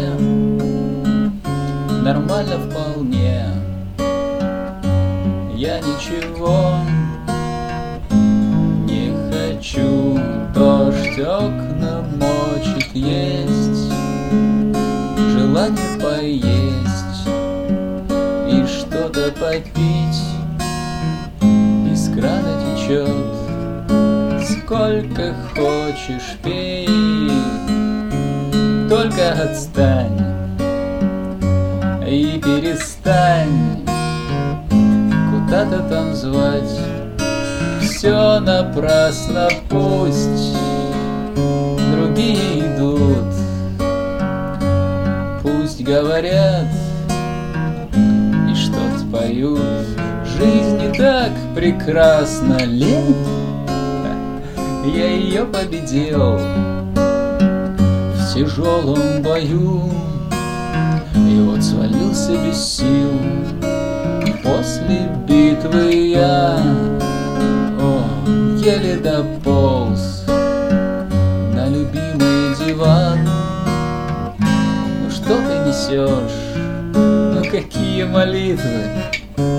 нормально вполне. Я ничего не хочу, дождь окна мочит, есть желание поесть и что-то попить. Из крана течет, сколько хочешь пей, только отстань и перестань куда-то там звать. Все напрасно, пусть другие идут, пусть говорят и что-то поют. Жизнь не так прекрасна, лень, я ее победил в тяжелом бою. И вот свалился без сил после битвы я, еле дополз на любимый диван. Ну что ты несешь, ну какие молитвы,